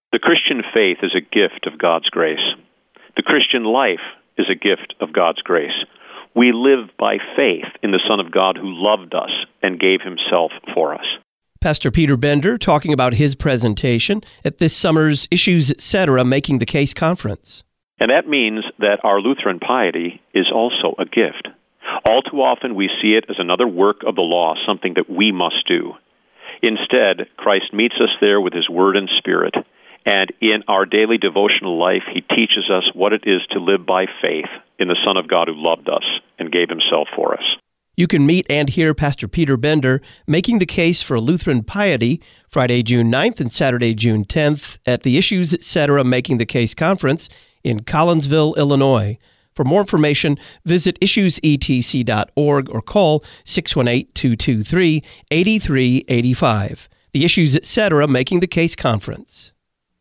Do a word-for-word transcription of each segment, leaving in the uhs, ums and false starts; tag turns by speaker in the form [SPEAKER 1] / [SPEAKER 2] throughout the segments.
[SPEAKER 1] The Christian faith is a gift of God's grace. The Christian life is a gift of God's grace. We live by faith in the Son of God who loved us and gave himself for us.
[SPEAKER 2] Pastor Peter Bender talking about his presentation at this summer's Issues Etc. Making the Case conference.
[SPEAKER 1] And that means that our Lutheran piety is also a gift. All too often we see it as another work of the law, something that we must do. Instead, Christ meets us there with his word and spirit, and in our daily devotional life, he teaches us what it is to live by faith in the Son of God who loved us and gave himself for us.
[SPEAKER 2] You can meet and hear Pastor Peter Bender making the case for Lutheran piety Friday, June ninth and Saturday, June tenth at the Issues Etc. Making the Case conference in Collinsville, Illinois. For more information, visit issues e t c dot org or call six one eight, two two three, eight three eight five. The Issues Etc. Making the Case conference.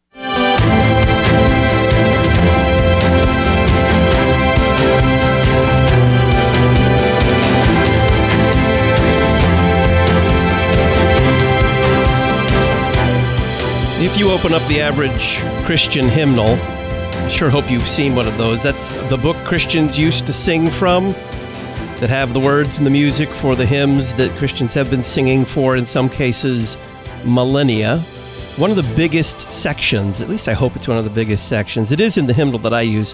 [SPEAKER 2] If you open up the average Christian hymnal, I sure hope you've seen one of those. That's the book Christians used to sing from, that have the words and the music for the hymns that Christians have been singing for, in some cases, millennia. One of the biggest sections, at least I hope it's one of the biggest sections, it is in the hymnal that I use,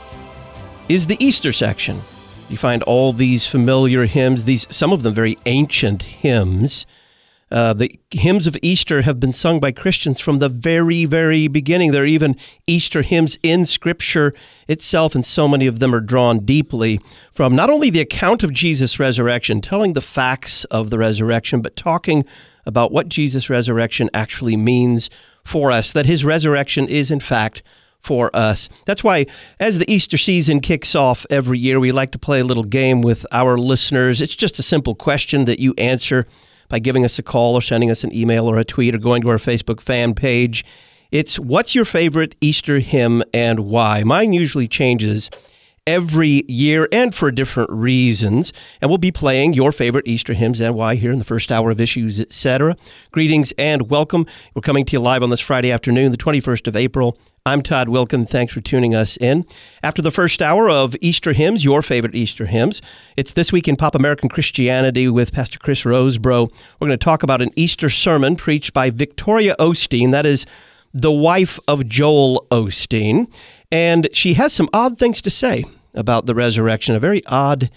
[SPEAKER 2] is the Easter section. You find all these familiar hymns, these some of them very ancient hymns. Uh, the hymns of Easter have been sung by Christians from the very, very beginning. There are even Easter hymns in Scripture itself, and so many of them are drawn deeply from not only the account of Jesus' resurrection, telling the facts of the resurrection, but talking about what Jesus' resurrection actually means for us, that his resurrection is, in fact, for us. That's why, as the Easter season kicks off every year, we like to play a little game with our listeners. It's just a simple question that you answer by giving us a call or sending us an email or a tweet or going to our Facebook fan page. It's, what's your favorite Easter hymn and why? Mine usually changes every year and for different reasons. And we'll be playing your favorite Easter hymns and why here in the first hour of Issues, et cetera. Greetings and welcome. We're coming to you live on this Friday afternoon, the twenty-first of April. I'm Todd Wilkin. Thanks for tuning us in. After the first hour of Easter hymns, your favorite Easter hymns, it's This Week in Pop American Christianity with Pastor Chris Rosebrough. We're going to talk about an Easter sermon preached by Victoria Osteen. That is the wife of Joel Osteen. And she has some odd things to say about the resurrection, a very odd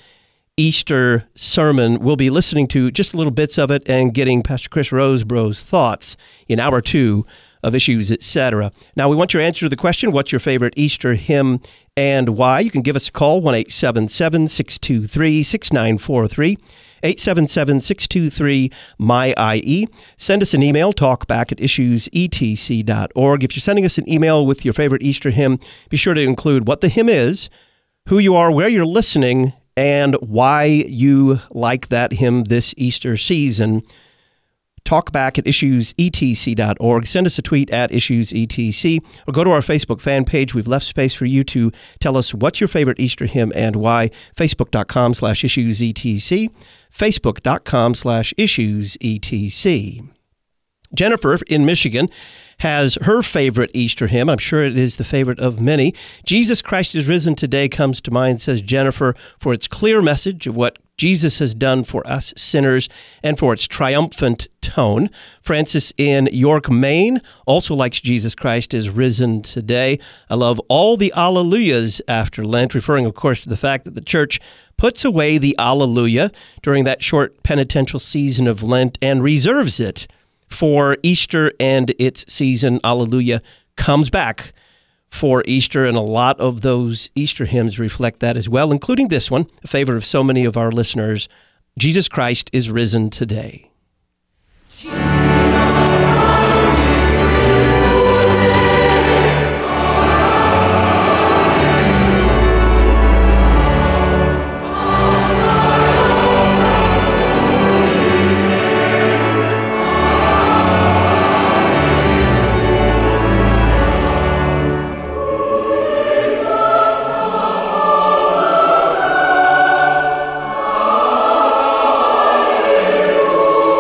[SPEAKER 2] Easter sermon. We'll be listening to just little bits of it and getting Pastor Chris Rosebrough's thoughts in hour two of Issues, et cetera. Now, we want your answer to the question, what's your favorite Easter hymn and why? You can give us a call, one eight seven seven, six two three, six nine four three, eight seven seven, six two three, M Y I E. Send us an email, talkback at issues e t c dot org. If you're sending us an email with your favorite Easter hymn, be sure to include what the hymn is, who you are, where you're listening, and why you like that hymn this Easter season. Talkback at issues e t c dot org. Send us a tweet at issues e t c, or go to our Facebook fan page. We've left space for you to tell us what's your favorite Easter hymn and why. Facebook.com slash issues etc. Facebook.com slash issues etc. Jennifer in Michigan has her favorite Easter hymn. I'm sure it is the favorite of many. Jesus Christ is Risen Today comes to mind, says Jennifer, for its clear message of what Jesus has done for us sinners and for its triumphant tone. Francis in York, Maine, also likes Jesus Christ is Risen Today. I love all the Alleluias after Lent, referring, of course, to the fact that the church puts away the Alleluia during that short penitential season of Lent and reserves it for Easter and its season. Alleluia comes back for Easter, and a lot of those Easter hymns reflect that as well, including this one, a favorite of so many of our listeners, Jesus Christ is Risen Today.
[SPEAKER 3] Oh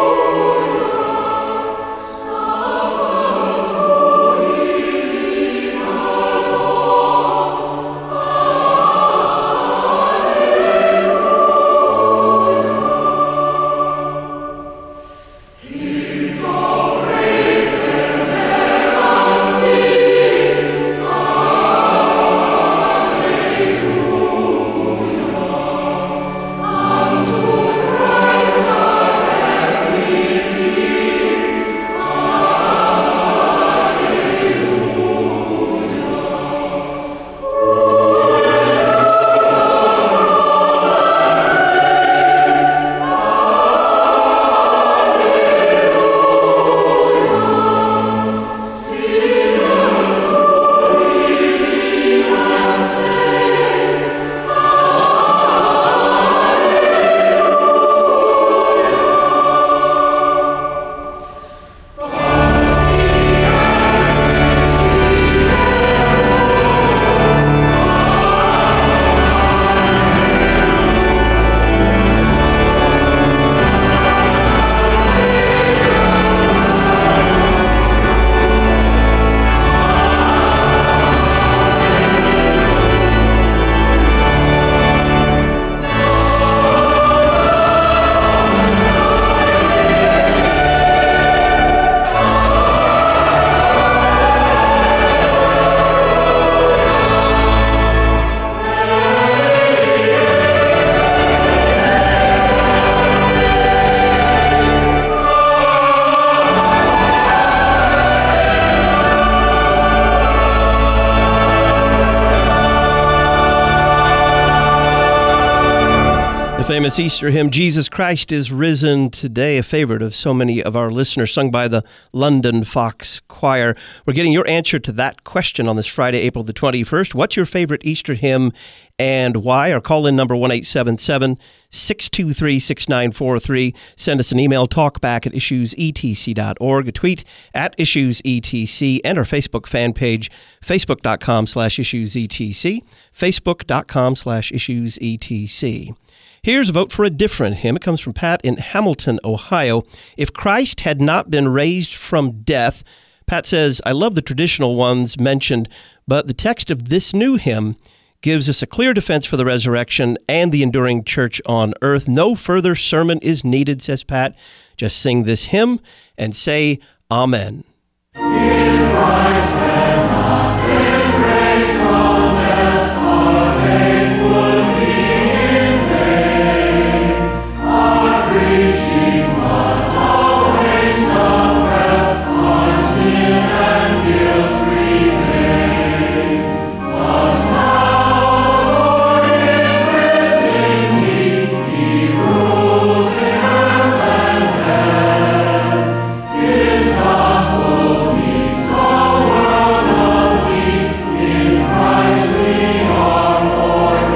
[SPEAKER 2] Famous Easter hymn, Jesus Christ is Risen Today, a favorite of so many of our listeners, sung by the London Fox Choir. We're getting your answer to that question on this Friday, April the twenty-first. What's your favorite Easter hymn and why? Our call-in number one eight seven seven, six two three, six nine four three. Send us an email, talkback at issues e t c dot org, a tweet at issues e t c, and our Facebook fan page, facebook.com slash issuesetc, facebook.com slash issuesetc. Here's a vote for a different hymn. It comes from Pat in Hamilton, Ohio. If Christ had not been raised from death, Pat says, I love the traditional ones mentioned, but the text of this new hymn gives us a clear defense for the resurrection and the enduring church on earth. No further sermon is needed, says Pat. Just sing this hymn and say Amen.
[SPEAKER 3] If Christ had not been raised from death, our faith would be in vain. Our preaching was a waste of breath, our sin and guilt remain. But now the Lord is risen, He, He rules in earth and heaven. His gospel meets all world of weak. In Christ we are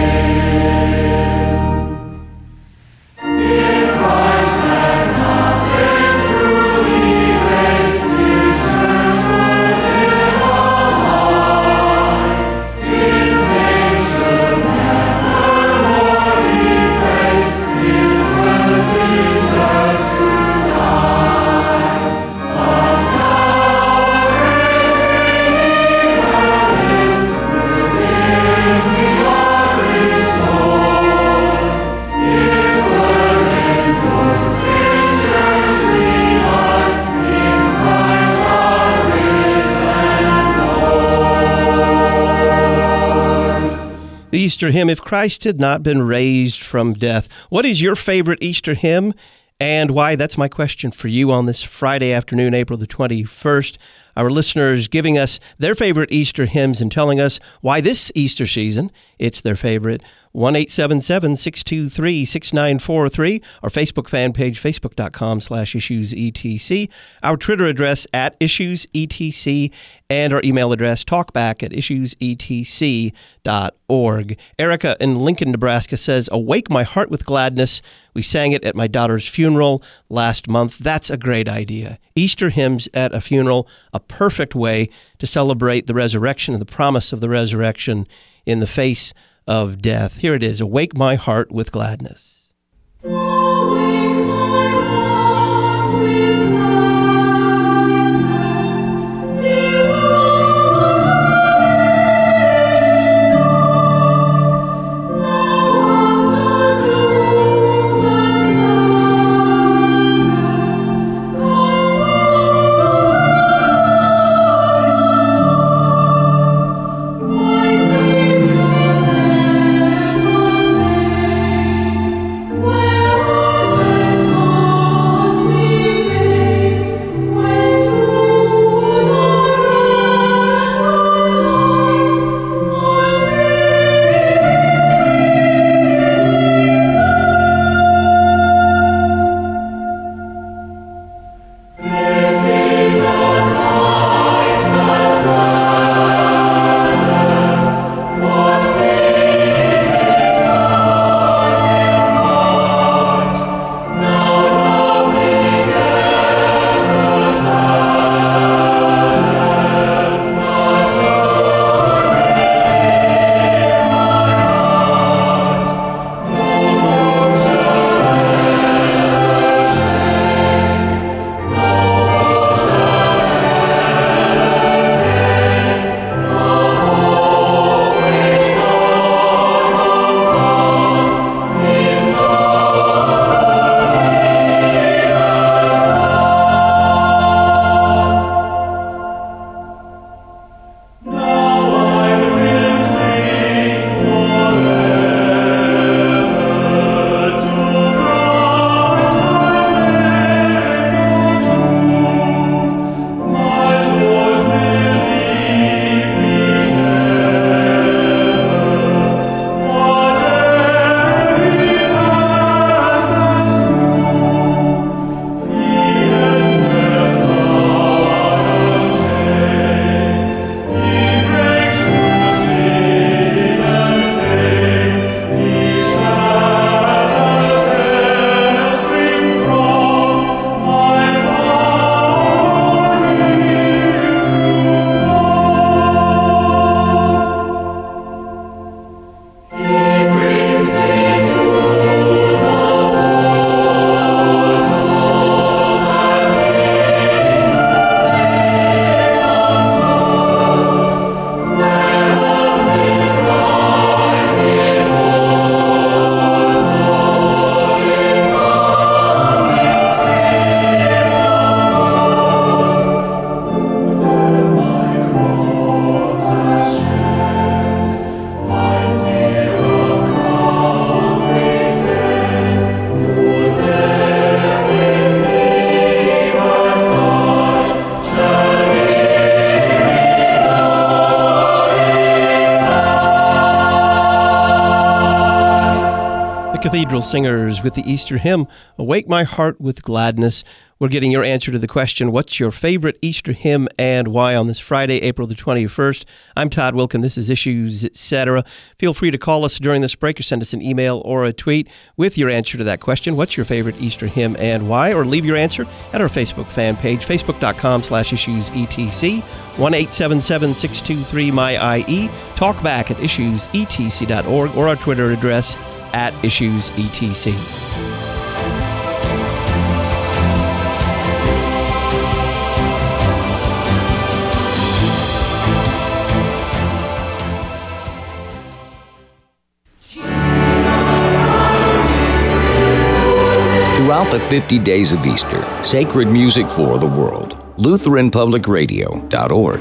[SPEAKER 3] forgiven. If Christ had not been truly raised, His church would live alive. His name should nevermore be praised. His mercy serves to die. But now a great Redeemer lives. Through Him we are restored. His word endures, His church revives. In Christ our risen Lord.
[SPEAKER 2] The Easter hymn, If Christ had not been raised from death. What is your favorite Easter hymn and why? That's my question for you on this Friday afternoon, April the twenty-first. Our listeners giving us their favorite Easter hymns and telling us why this Easter season it's their favorite. one eight seven seven, six two three, six nine four three. Our Facebook fan page, facebook.com slash issuesetc. Our Twitter address at issuesetc. And our email address, talkback at issuesetc dot org. Erica in Lincoln, Nebraska says, Awake my heart with gladness. We sang it at my daughter's funeral last month. That's a great idea. Easter hymns at a funeral, a perfect way to celebrate the resurrection and the promise of the resurrection in the face of death. Here it is, Awake my heart with gladness.
[SPEAKER 3] Awake my heart with gladness. See what is done. Now after gloom and sadness comes the My Savior there was laid, where
[SPEAKER 2] Cathedral Singers with the Easter hymn, Awake My Heart with Gladness. We're getting your answer to the question, what's your favorite Easter hymn and why, on this Friday, April the twenty-first. I'm Todd Wilkin. This is Issues, et cetera. Feel free to call us during this break or send us an email or a tweet with your answer to that question. What's your favorite Easter hymn and why? Or leave your answer at our Facebook fan page, facebook.com slash issues etc, one eight seven seven, six two three, M Y I E. Talk back at issues e t c dot org or our Twitter address at issues e t c.
[SPEAKER 4] Throughout the fifty days of Easter, sacred music for the world. Lutheran Public Radio dot org.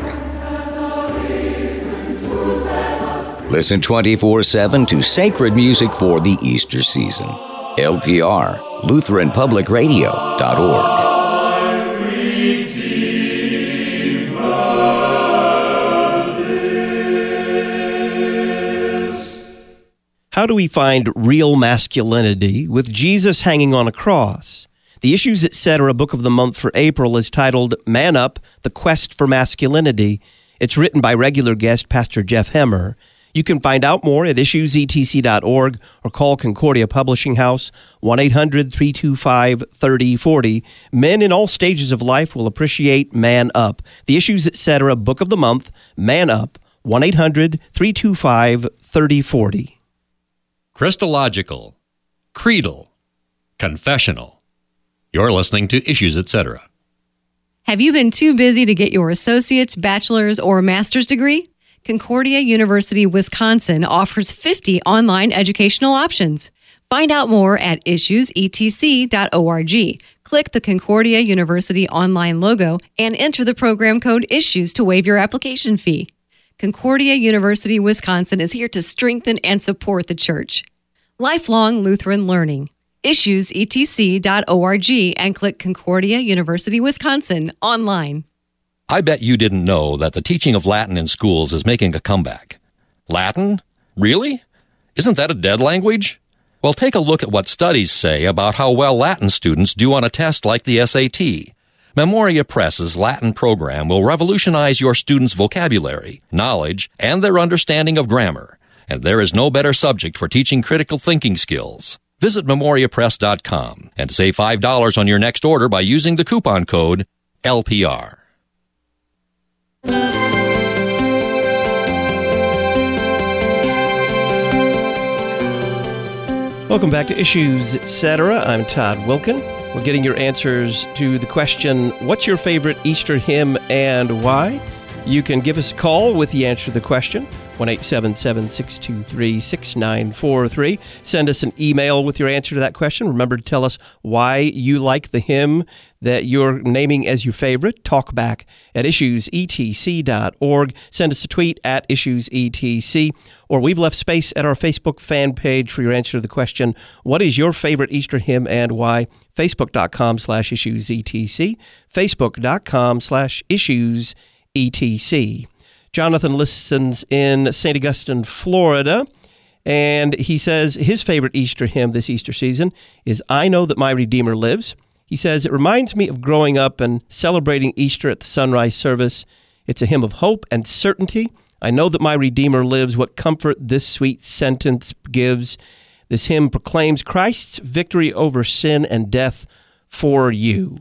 [SPEAKER 4] Listen twenty-four seven to sacred music for the Easter season. L P R, Lutheran Public Radio dot org.
[SPEAKER 2] How do we find real masculinity with Jesus hanging on a cross? The Issues, et cetera. Book of the month for April is titled Man Up, The Quest for Masculinity. It's written by regular guest Pastor Jeff Hemmer. You can find out more at issues e t c dot org or call Concordia Publishing House, one eight hundred, three two five, three oh four oh. Men in all stages of life will appreciate Man Up. The Issues, et cetera. Book of the month, Man Up, one eight hundred, three two five, three oh four oh.
[SPEAKER 5] Christological, creedal, confessional. You're listening to Issues, et cetera.
[SPEAKER 6] Have you been too busy to get your associate's, bachelor's, or master's degree? Concordia University, Wisconsin offers fifty online educational options. Find out more at issues e t c dot org. Click the Concordia University online logo and enter the program code ISSUES to waive your application fee. Concordia University, Wisconsin is here to strengthen and support the church. Lifelong Lutheran learning. issues e t c dot org and click Concordia University, Wisconsin online.
[SPEAKER 5] I bet you didn't know that the teaching of Latin in schools is making a comeback. Latin? Really? Isn't that a dead language? Well, take a look at what studies say about how well Latin students do on a test like the S A T. Memoria Press's Latin program will revolutionize your students' vocabulary, knowledge, and their understanding of grammar. And there is no better subject for teaching critical thinking skills. Visit memoria press dot com and save five dollars on your next order by using the coupon code L P R.
[SPEAKER 2] Welcome back to Issues, et cetera. I'm Todd Wilkin. We're getting your answers to the question, what's your favorite Easter hymn and why? You can give us a call with the answer to the question, one eight seven seven, six two three, six nine four three. Send us an email with your answer to that question. Remember to tell us why you like the hymn that you're naming as your favorite. Talk back at issues e t c dot org. Send us a tweet at issues e t c. Or we've left space at our Facebook fan page for your answer to the question, what is your favorite Easter hymn and why? Facebook.com slash issues etc. Facebook.com slash issues etc. Jonathan listens in Saint Augustine, Florida, and he says his favorite Easter hymn this Easter season is I Know That My Redeemer Lives. He says, it reminds me of growing up and celebrating Easter at the sunrise service. It's a hymn of hope and certainty. I know that my Redeemer lives. What comfort this sweet sentence gives. This hymn proclaims Christ's victory over sin and death for you.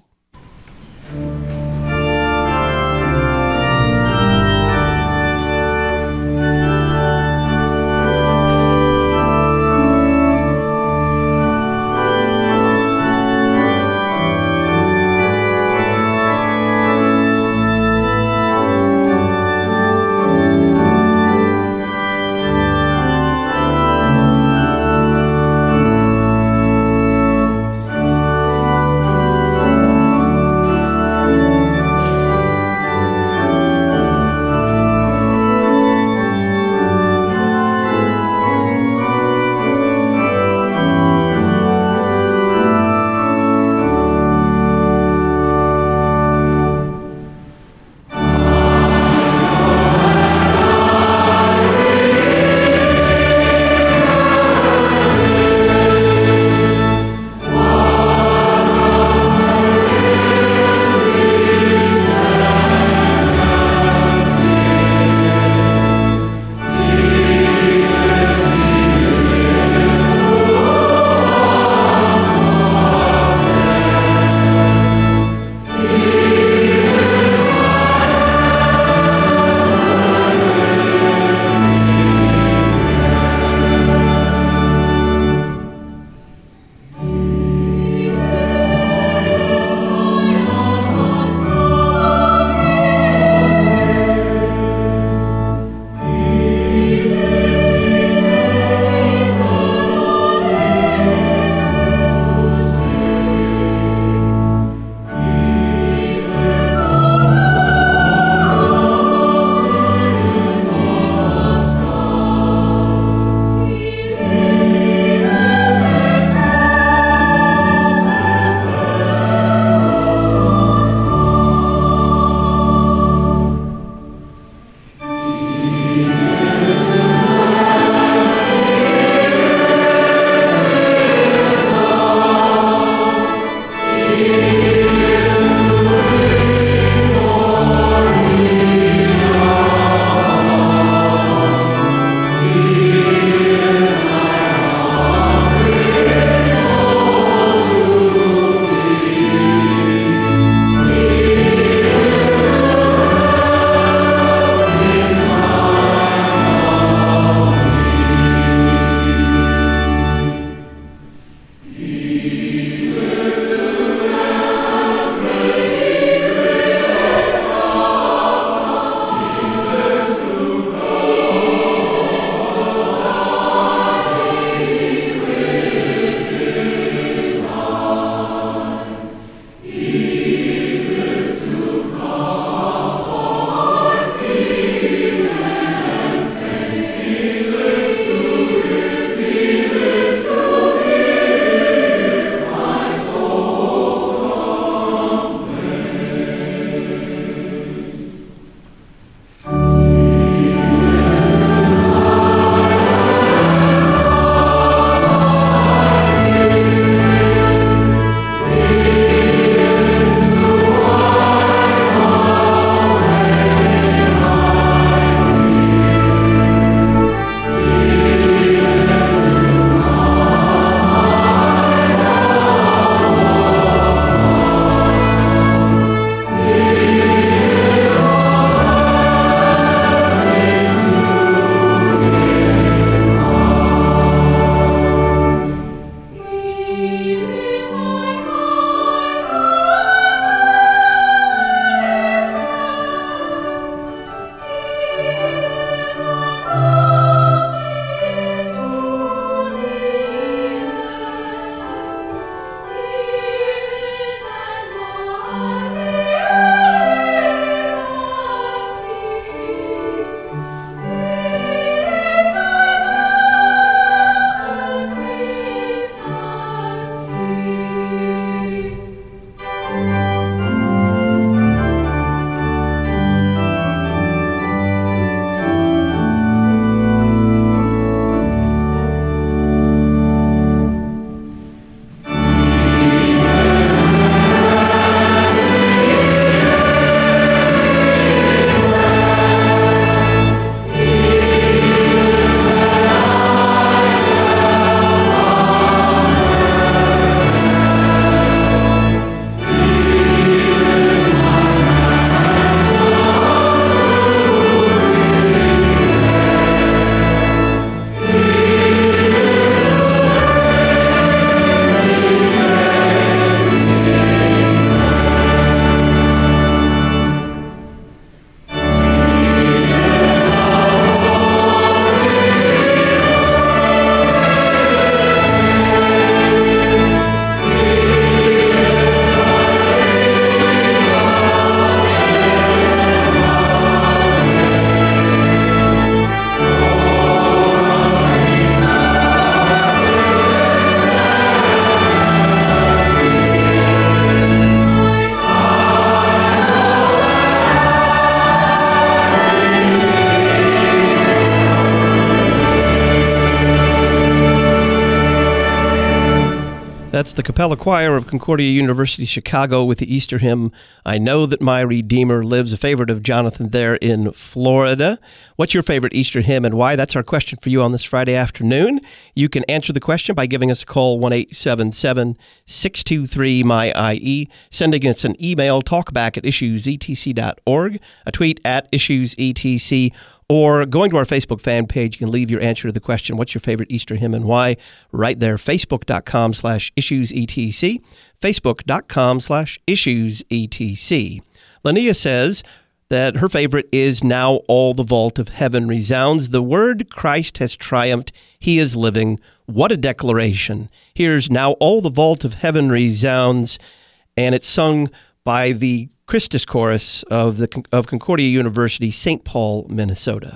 [SPEAKER 2] That's the Capella Choir of Concordia University, Chicago, with the Easter hymn, I Know That My Redeemer Lives, a favorite of Jonathan there in Florida. What's your favorite Easter hymn and why? That's our question for you on this Friday afternoon. You can answer the question by giving us a call, one eight seven seven, six two three, M Y I E, sending us an email, talkback at issues e t c dot org, a tweet at issues e t c, or going to our Facebook fan page. You can leave your answer to the question, what's your favorite Easter hymn and why? Right there, facebook.com slash issuesetc, facebook.com slash issuesetc. Linnea says that her favorite is Now All the Vault of Heaven Resounds. The word Christ has triumphed. He is living. What a declaration. Here's Now All the Vault of Heaven Resounds, and it's sung by the Christus Chorus of the of Concordia University, Saint Paul, Minnesota.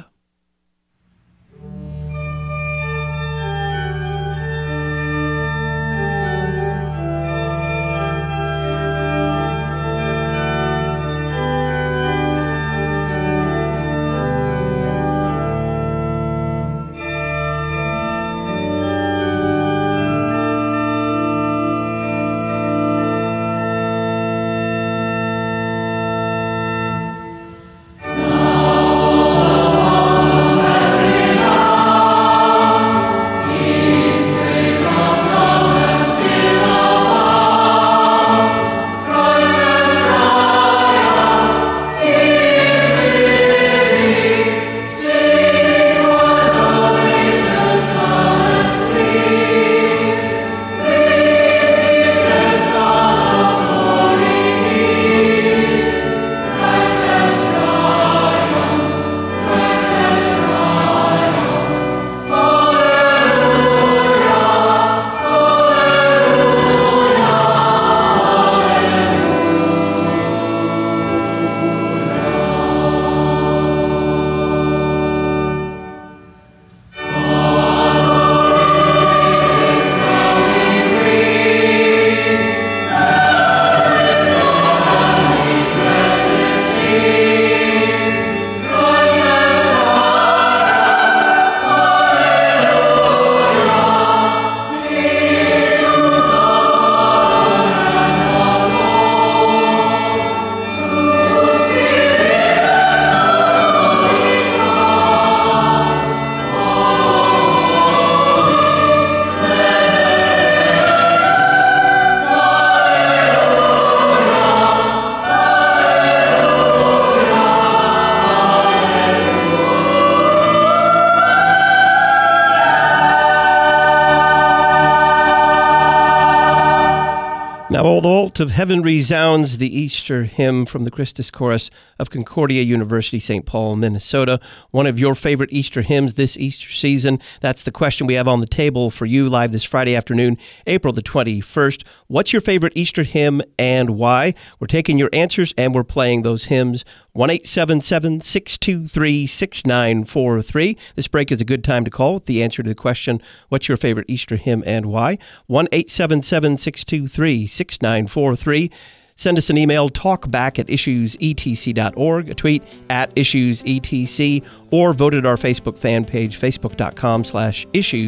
[SPEAKER 2] Now all the vault of heaven resounds, the Easter hymn from the Christus Chorus of Concordia University, Saint Paul, Minnesota. One of your favorite Easter hymns this Easter season. That's the question we have on the table for you live this Friday afternoon, April the twenty-first. What's your favorite Easter hymn and why? We're taking your answers and we're playing those hymns. one eight seven seven, six two three, six nine four three. This break is a good time to call with the answer to the question, what's your favorite Easter hymn and why? one eight seven seven, six two three, six nine four three. Send us an email, talkback at issues e t c dot org, a tweet at issues e t c, or vote at our Facebook fan page, facebook.com slash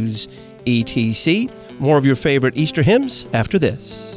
[SPEAKER 2] issuesetc. More of your favorite Easter hymns after this.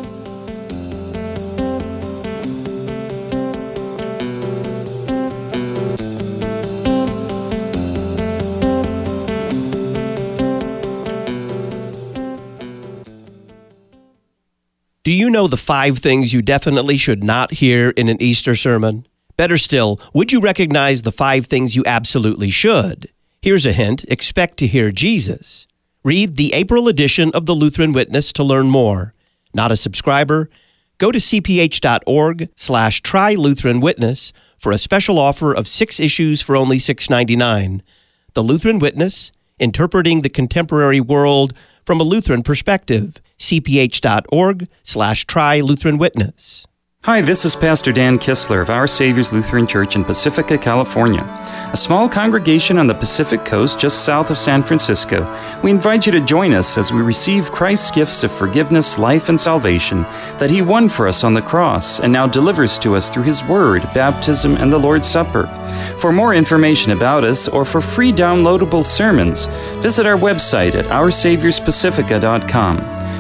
[SPEAKER 2] Do you know the five things you definitely should not hear in an Easter sermon? Better still, would you recognize the five things you absolutely should? Here's a hint. Expect to hear Jesus. Read the April edition of the Lutheran Witness to learn more. Not a subscriber? Go to cph.org slash try Lutheran Witness for a special offer of six issues for only six dollars and ninety-nine cents. The Lutheran Witness, interpreting the contemporary world from a Lutheran perspective. cph.org slash try Lutheran Witness.
[SPEAKER 7] Hi, this is Pastor Dan Kistler of Our Savior's Lutheran Church in Pacifica, California, a small congregation on the Pacific Coast just south of San Francisco. We invite you to join us as we receive Christ's gifts of forgiveness, life, and salvation that He won for us on the cross and now delivers to us through His Word, baptism, and the Lord's Supper. For more information about us or for free downloadable sermons, visit our website at our saviors pacifica dot com.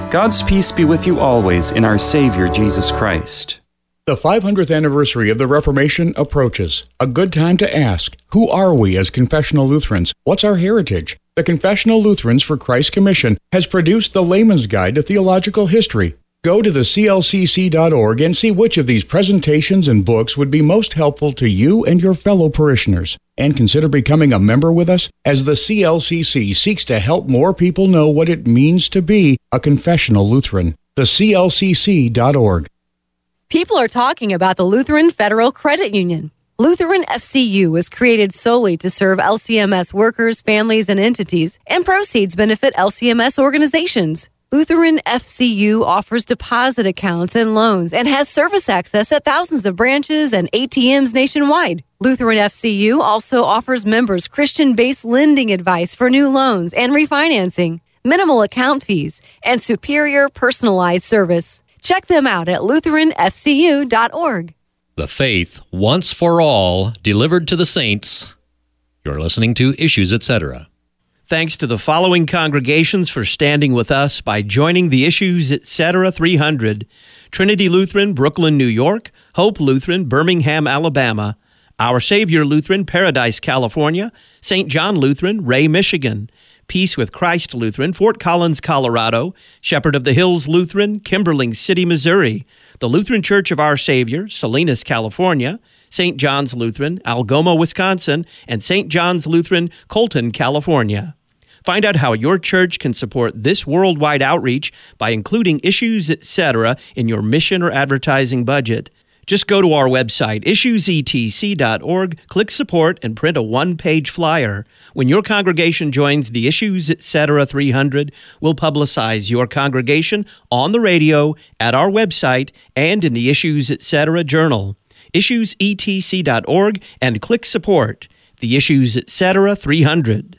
[SPEAKER 7] God's peace be with you always in our Savior Jesus Christ.
[SPEAKER 8] The five hundredth anniversary of the Reformation approaches. A good time to ask, who are we as confessional Lutherans? What's our heritage? The Confessional Lutherans for Christ Commission has produced the Layman's Guide to Theological History. Go to the C L C C dot org and see which of these presentations and books would be most helpful to you and your fellow parishioners. And consider becoming a member with us as the C L C C seeks to help more people know what it means to be a confessional Lutheran. The C L C C dot org.
[SPEAKER 6] People are talking about the Lutheran Federal Credit Union. Lutheran F C U was created solely to serve L C M S workers, families, and entities, and proceeds benefit L C M S organizations. Lutheran F C U offers deposit accounts and loans and has service access at thousands of branches and A T Ms nationwide. Lutheran F C U also offers members Christian-based lending advice for new loans and refinancing, minimal account fees, and superior personalized service. Check them out at Lutheran F C U dot org.
[SPEAKER 5] The faith, once for all, delivered to the saints. You're listening to Issues, et cetera.
[SPEAKER 2] Thanks to the following congregations for standing with us by joining the Issues, et cetera three hundred. Trinity Lutheran, Brooklyn, New York. Hope Lutheran, Birmingham, Alabama. Our Savior Lutheran, Paradise, California. Saint John Lutheran, Ray, Michigan. Peace with Christ Lutheran, Fort Collins, Colorado. Shepherd of the Hills Lutheran, Kimberling City, Missouri. The Lutheran Church of Our Savior, Salinas, California. Saint John's Lutheran, Algoma, Wisconsin. And Saint John's Lutheran, Colton, California. Find out how your church can support this worldwide outreach by including Issues, et cetera in your mission or advertising budget. Just go to our website, issues e t c dot org, click support, and print a one-page flyer. When your congregation joins the Issues, et cetera three hundred, we'll publicize your congregation on the radio, at our website, and in the Issues, et cetera journal. issues e t c dot org and click support. The Issues, et cetera three hundred.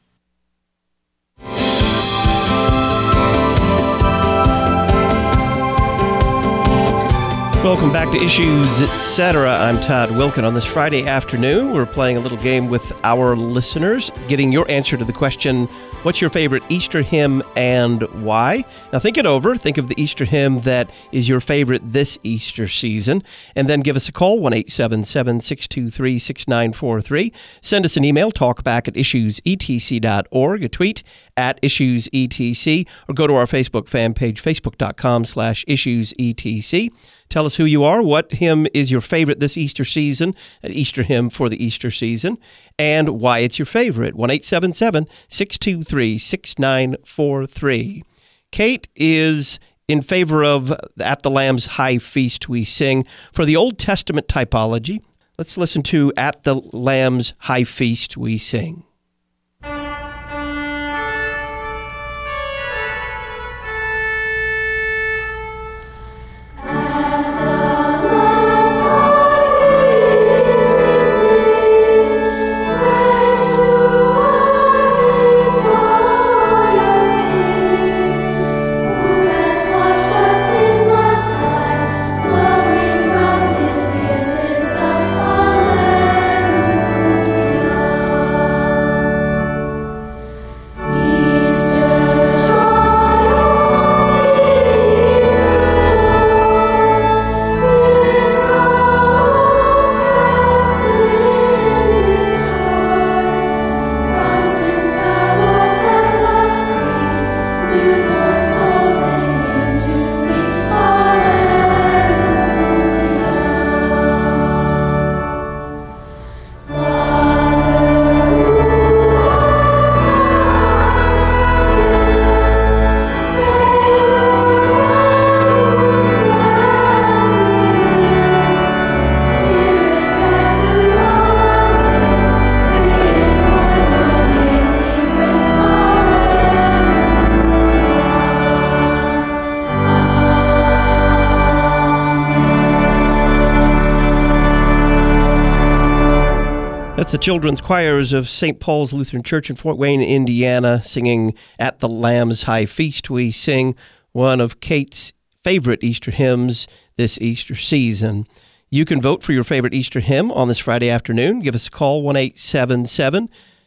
[SPEAKER 2] Welcome back to Issues, et cetera. I'm Todd Wilkin. On this Friday afternoon, we're playing a little game with our listeners, getting your answer to the question, what's your favorite Easter hymn and why? Now think it over. Think of the Easter hymn that is your favorite this Easter season, and then give us a call, one eight seven seven, six two three, six nine four three. Send us an email, talkback at issues e t c dot org, a tweet at issues e t c, or go to our Facebook fan page, facebook.com slash issuesetc. Tell us who you are, what hymn is your favorite this Easter season, an Easter hymn for the Easter season, and why it's your favorite. one eight seven seven, six two three, six nine four three. Kate is in favor of At the Lamb's High Feast We Sing. For the Old Testament typology, let's listen to At the Lamb's High Feast We Sing. That's the children's choirs of Saint Paul's Lutheran Church in Fort Wayne, Indiana, singing At the Lamb's High Feast We Sing, one of Kate's favorite Easter hymns this Easter season. You can vote for your favorite Easter hymn on this Friday afternoon. Give us a call, one eight seven seven,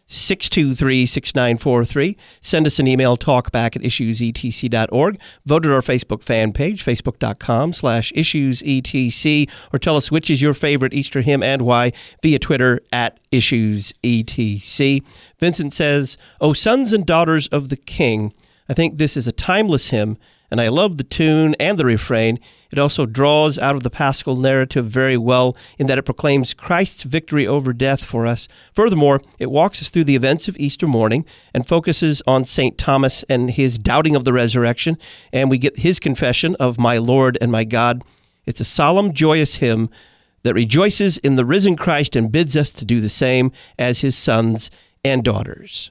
[SPEAKER 2] six two three, six nine four three. Send us an email, talkback at issues e t c dot org. Vote at our Facebook fan page, facebook.com slash issuesetc, or tell us which is your favorite Easter hymn and why via Twitter at issuesetc. Vincent says, "O sons and daughters of the King, I think this is a timeless hymn, and I love the tune and the refrain. It also draws out of the Paschal narrative very well in that it proclaims Christ's victory over death for us. Furthermore, it walks us through the events of Easter morning and focuses on Saint Thomas and his doubting of the resurrection, and we get his confession of my Lord and my God. It's a solemn, joyous hymn that rejoices in the risen Christ and bids us to do the same as his sons and daughters."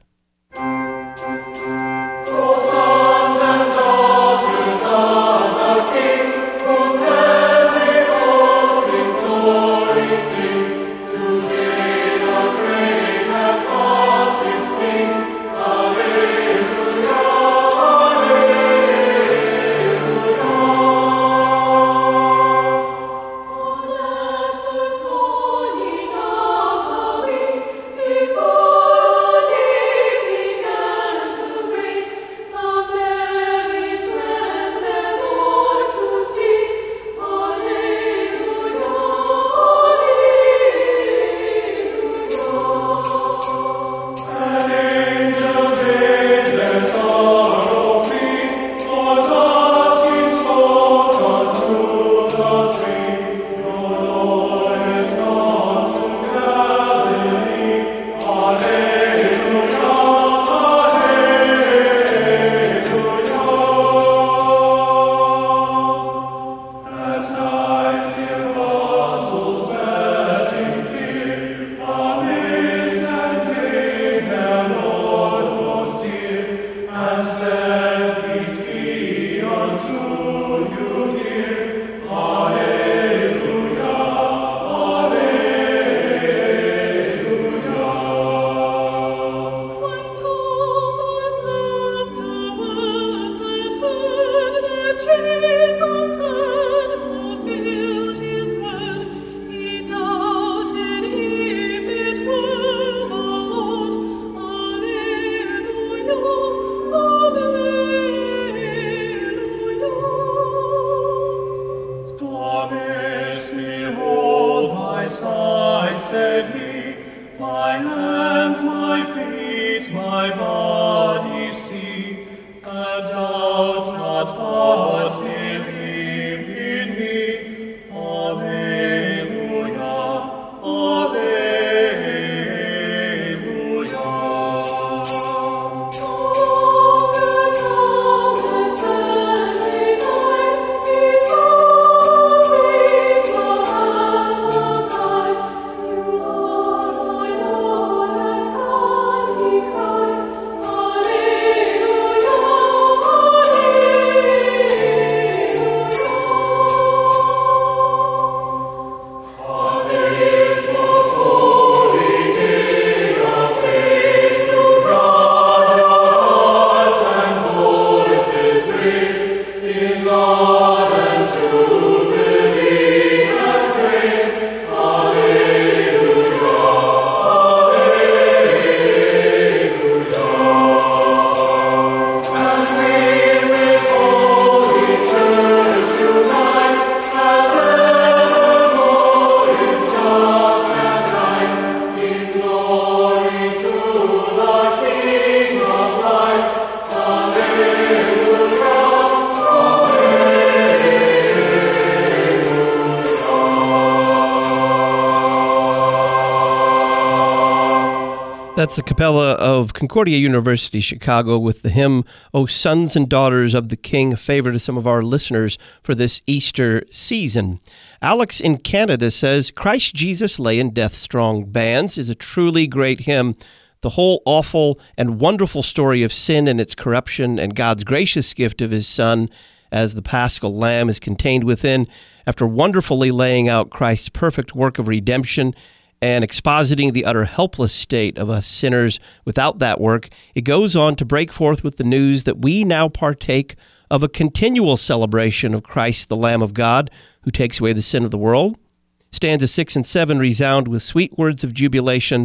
[SPEAKER 2] That's the Capella of Concordia University, Chicago, with the hymn, O Sons and Daughters of the King, a favorite of some of our listeners for this Easter season. Alex in Canada says, Christ Jesus lay in death's strong bands is a truly great hymn. The whole awful and wonderful story of sin and its corruption and God's gracious gift of his Son as the Paschal Lamb is contained within, after wonderfully laying out Christ's perfect work of redemption and expositing the utter helpless state of us sinners without that work, it goes on to break forth with the news that we now partake of a continual celebration of Christ, the Lamb of God, who takes away the sin of the world. Stanzas six and seven resound with sweet words of jubilation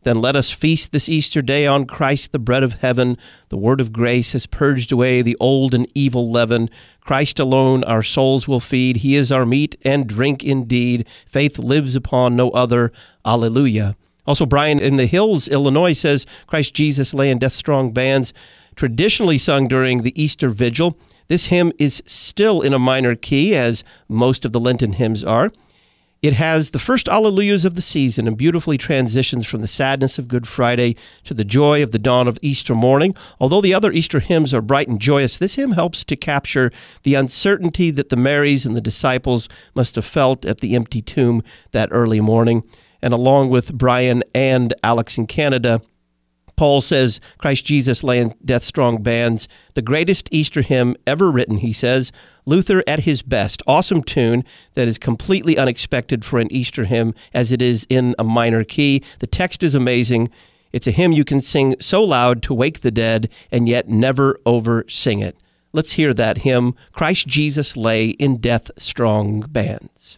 [SPEAKER 2] Then let us feast this Easter day on Christ, the bread of heaven. The word of grace has purged away the old and evil leaven. Christ alone our souls will feed. He is our meat and drink indeed. Faith lives upon no other. Alleluia. Also, Brian in the Hills, Illinois says, Christ Jesus lay in death's strong bands, traditionally sung during the Easter Vigil. This hymn is still in a minor key, as most of the Lenten hymns are. It has the first Alleluias of the season and beautifully transitions from the sadness of Good Friday to the joy of the dawn of Easter morning. Although the other Easter hymns are bright and joyous, this hymn helps to capture the uncertainty that the Marys and the disciples must have felt at the empty tomb that early morning. And along with Brian and Alex in Canada, Paul says, Christ Jesus lay in death's strong bands. The greatest Easter hymn ever written, he says. Luther at his best. Awesome tune that is completely unexpected for an Easter hymn, as it is in a minor key. The text is amazing. It's a hymn you can sing so loud to wake the dead, and yet never over sing it. Let's hear that hymn, Christ Jesus lay in death's strong bands.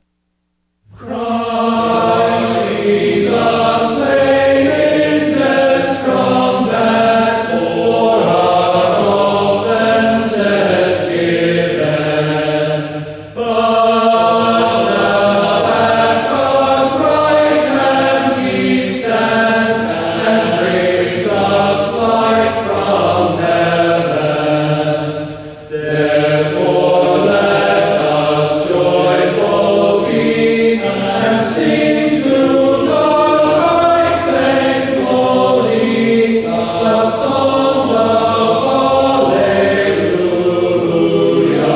[SPEAKER 3] Christ Jesus lay in death's strong bands, for our offenses given. But now at God's right hand he stands, and brings us light from heaven. Therefore let us joyful be, and sing to God right thankfully, love songs of Alleluia.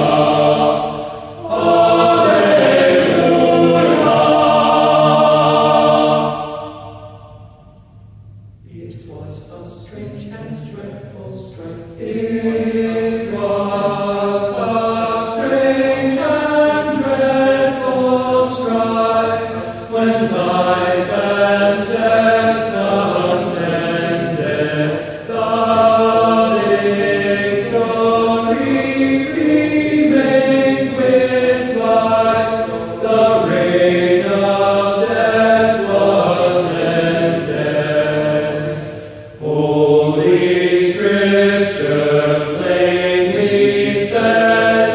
[SPEAKER 3] Alleluia. It was a strange and dreadful strife. It was a strange and dreadful strife, when life and death contended. The victory remained with life. The reign of death was ended. Holy Scripture plainly says,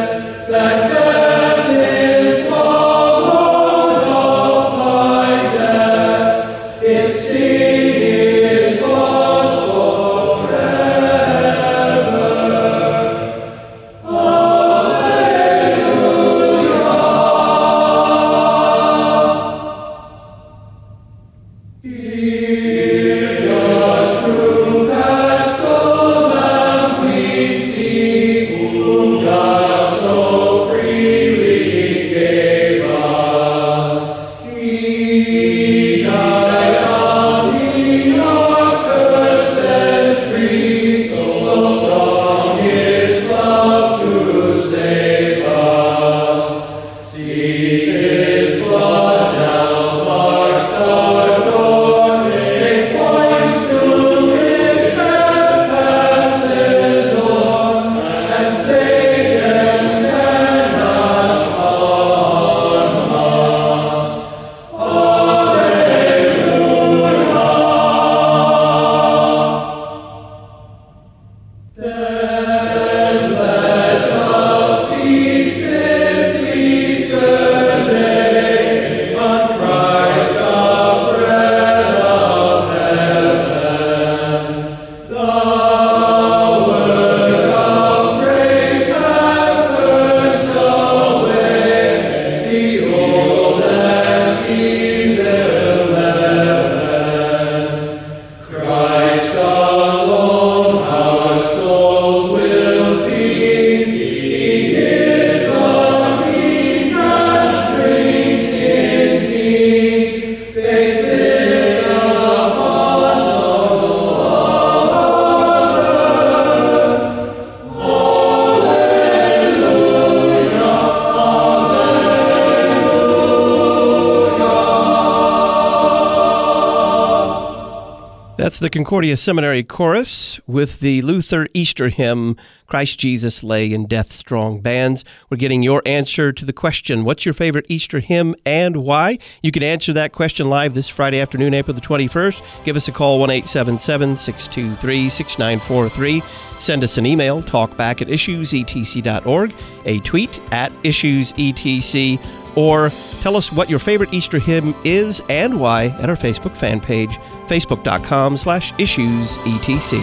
[SPEAKER 2] That's the Concordia Seminary Chorus with the Luther Easter hymn, Christ Jesus Lay in Death Strong Bands. We're getting your answer to the question, what's your favorite Easter hymn and why? You can answer that question live this Friday afternoon, April the twenty-first. Give us a call, one eight seven seven, six two three, six nine four three. Send us an email, talkback at issues e t c dot org, a tweet at issues e t c, or tell us what your favorite Easter hymn is and why at our Facebook fan page, facebook.com slash issues etc.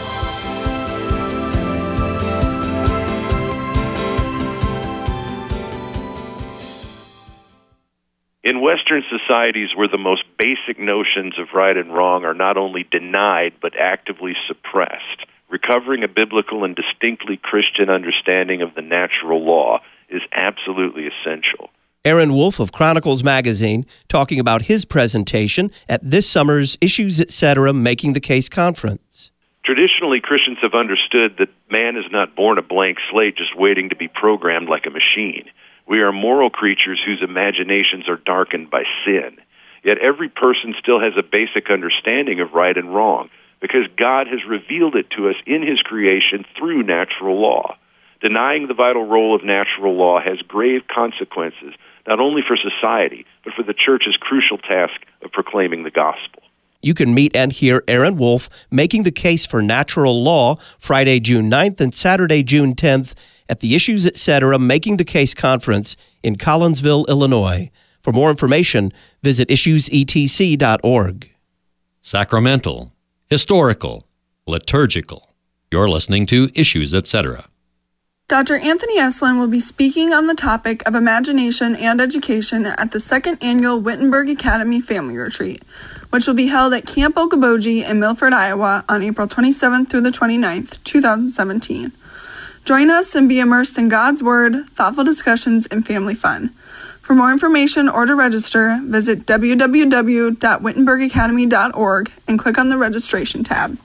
[SPEAKER 1] In Western societies where the most basic notions of right and wrong are not only denied but actively suppressed, recovering a biblical and distinctly Christian understanding of the natural law is absolutely essential.
[SPEAKER 2] Aaron Wolf of Chronicles Magazine talking about his presentation at this summer's Issues Etc. Making the Case Conference.
[SPEAKER 1] Traditionally, Christians have understood that man is not born a blank slate just waiting to be programmed like a machine. We are moral creatures whose imaginations are darkened by sin. Yet every person still has a basic understanding of right and wrong because God has revealed it to us in His creation through natural law. Denying the vital role of natural law has grave consequences, not only for society, but for the Church's crucial task of proclaiming the gospel.
[SPEAKER 2] You can meet and hear Aaron Wolf making the case for natural law Friday, June ninth and Saturday, June tenth at the Issues Etc. Making the Case Conference in Collinsville, Illinois. For more information, visit issues e t c dot org.
[SPEAKER 5] Sacramental, historical, liturgical. You're listening to Issues Etc.
[SPEAKER 9] Doctor Anthony Eslin will be speaking on the topic of imagination and education at the second annual Wittenberg Academy Family Retreat, which will be held at Camp Okoboji in Milford, Iowa on April twenty-seventh through the twenty-ninth, twenty seventeen. Join us and be immersed in God's Word, thoughtful discussions, and family fun. For more information or to register, visit w w w dot wittenberg academy dot org and click on the registration tab.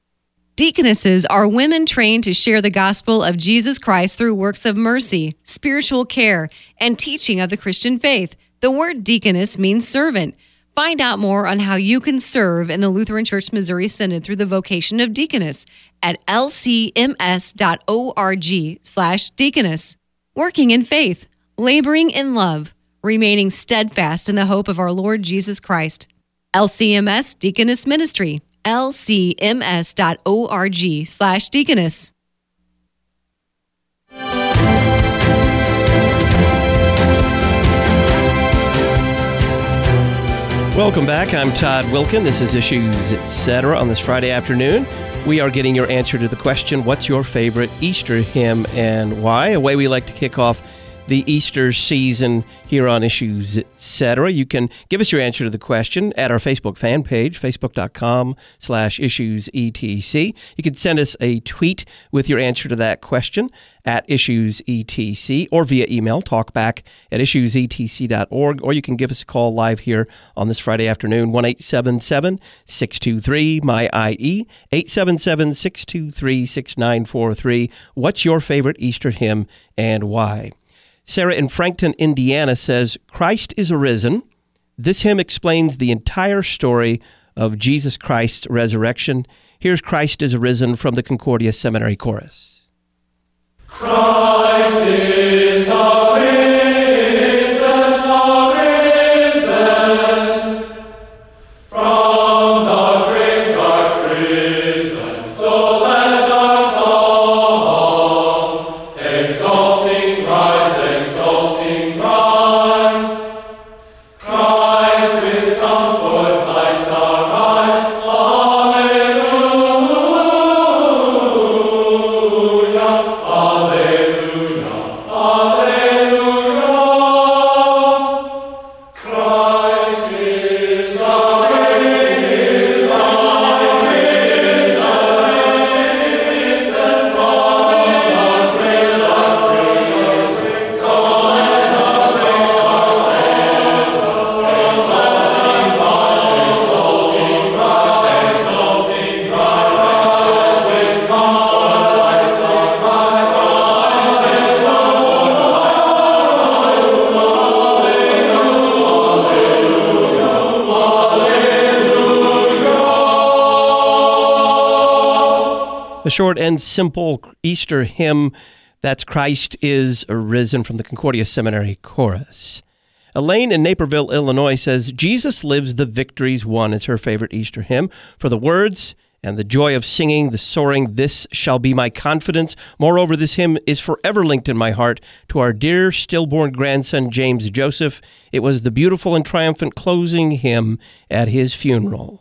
[SPEAKER 6] Deaconesses are women trained to share the gospel of Jesus Christ through works of mercy, spiritual care, and teaching of the Christian faith. The word deaconess means servant. Find out more on how you can serve in the Lutheran Church Missouri Synod through the vocation of deaconess at l c m s dot org slash deaconess. Working in faith, laboring in love, remaining steadfast in the hope of our Lord Jesus Christ. L C M S Deaconess Ministry. l c m s dot org slash deaconess.
[SPEAKER 2] Welcome back. I'm Todd Wilkin. This is Issues Etc. On this Friday afternoon, we are getting your answer to the question, what's your favorite Easter hymn and why? A way we like to kick off the Easter season here on Issues Etc. You can give us your answer to the question at our Facebook fan page, facebook.com slash issues etc. You can send us a tweet with your answer to that question at issues etc or via email, talkback at issues e t c dot org, or you can give us a call live here on this Friday afternoon, one eight seven seven, six two three, M Y I E, eight seven seven, six two three, six nine four three. What's your favorite Easter hymn and why? Sarah in Frankton, Indiana says, Christ is arisen. This hymn explains the entire story of Jesus Christ's resurrection. Here's Christ is arisen from the Concordia Seminary Chorus.
[SPEAKER 3] Christ is arisen, arisen, from the grave dark prison, so let our song, exalting Christ, exalting Christ, Christ with comfort lights our eyes, Alleluia, Alleluia, Alleluia.
[SPEAKER 2] The short and simple Easter hymn, that's Christ is Risen, from the Concordia Seminary Chorus. Elaine in Naperville, Illinois says, Jesus lives, the victories won is her favorite Easter hymn. For the words and the joy of singing, the soaring, this shall be my confidence. Moreover, this hymn is forever linked in my heart to our dear stillborn grandson, James Joseph. It was the beautiful and triumphant closing hymn at his funeral.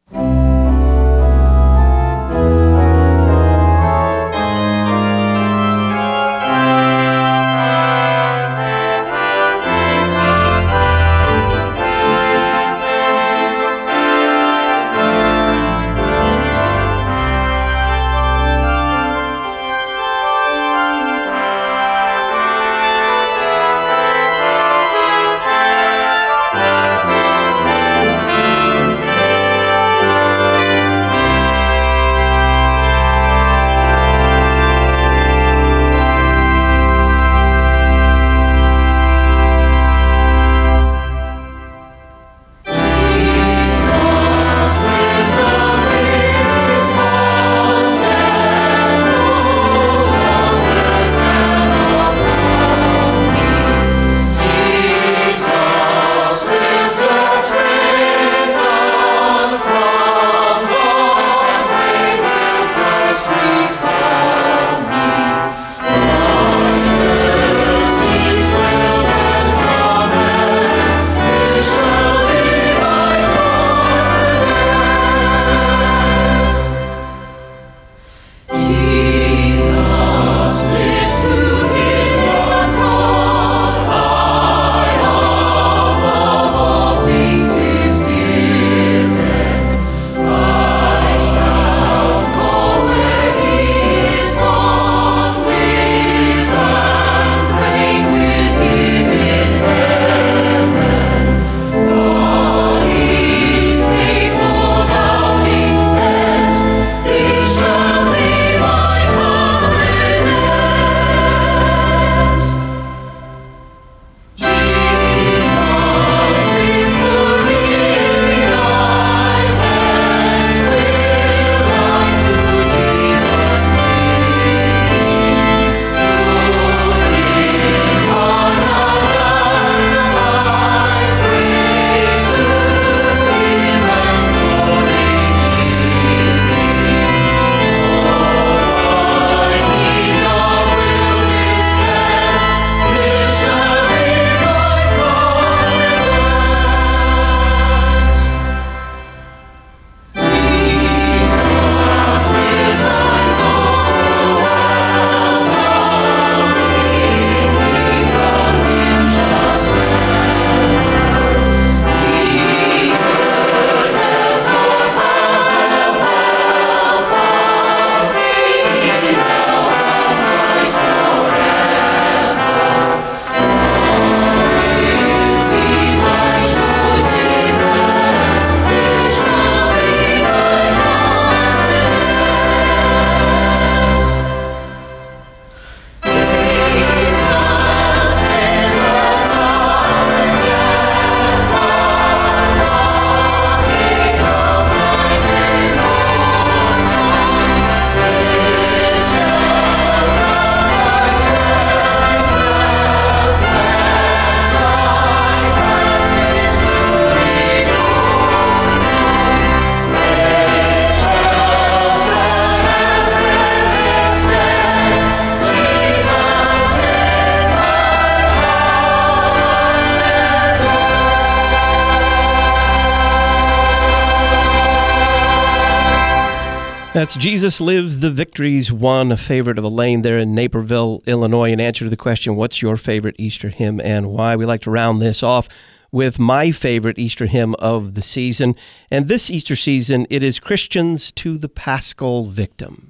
[SPEAKER 2] That's Jesus Lives, the Victories Won, a favorite of Elaine there in Naperville, Illinois. In answer to the question, what's your favorite Easter hymn and why? We like to round this off with my favorite Easter hymn of the season. And this Easter season, it is Christians to the Paschal Victim.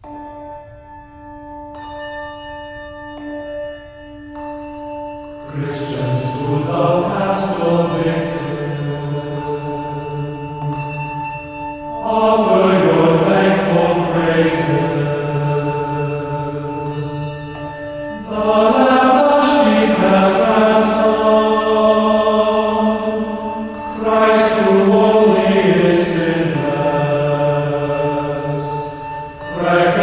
[SPEAKER 3] Christians to the Paschal Victim, offer your thankful praises. The Lamb the sheep has ransomed, Christ who only is sinless,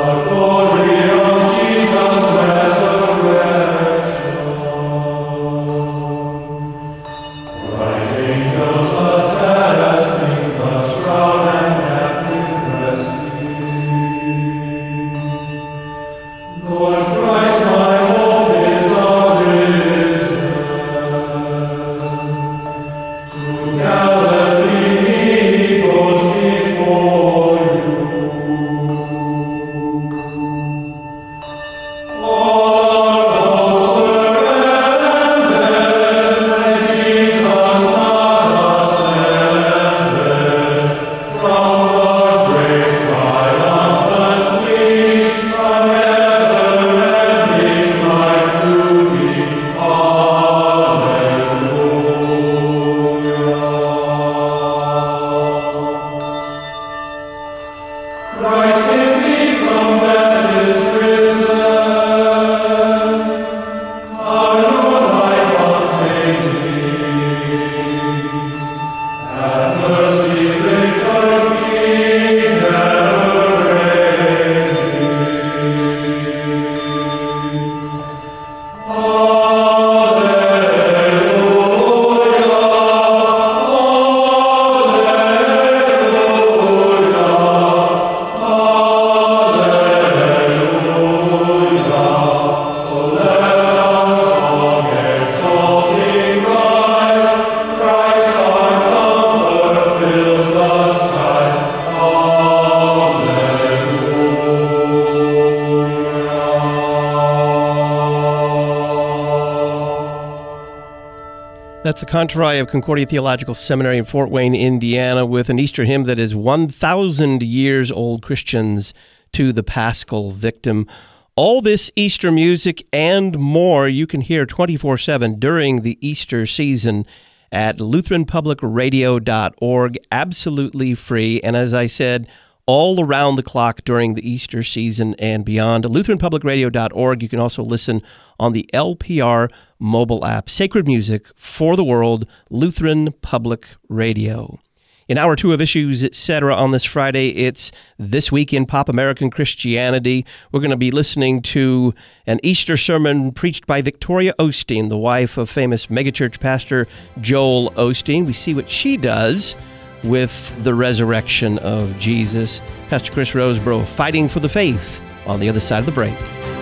[SPEAKER 2] That's the Contrai of Concordia Theological Seminary in Fort Wayne, Indiana, with an Easter hymn that is one thousand years old, Christians to the Paschal Victim. All this Easter music and more you can hear twenty-four seven during the Easter season at Lutheran Public Radio dot org, absolutely free. And as I said, all around the clock during the Easter season and beyond. Lutheran Public Radio dot org. You can also listen on the L P R mobile app. Sacred music for the world, Lutheran Public Radio. In hour two of Issues, et cetera, on this Friday, it's This Week in Pop American Christianity. We're going to be listening to an Easter sermon preached by Victoria Osteen, the wife of famous megachurch pastor Joel Osteen. We see what she does with the resurrection of Jesus. Pastor Chris Roseborough fighting for the faith on the other side of the break.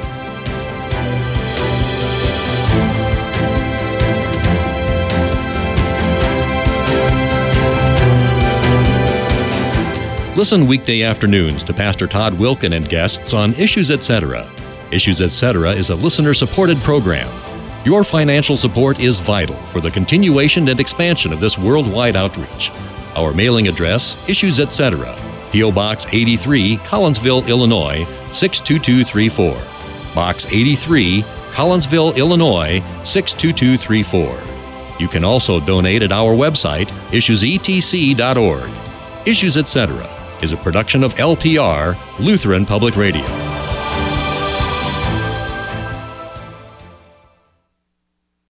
[SPEAKER 5] Listen weekday afternoons to Pastor Todd Wilkin and guests on Issues, et cetera. Issues, et cetera is a listener-supported program. Your financial support is vital for the continuation and expansion of this worldwide outreach. Our mailing address, Issues, et cetera, P O. Box eighty-three, Collinsville, Illinois, six two two three four. Box eighty-three, Collinsville, Illinois, six two two three four. You can also donate at our website, issues e t c dot org. Issues, et cetera is a production of L P R, Lutheran Public Radio.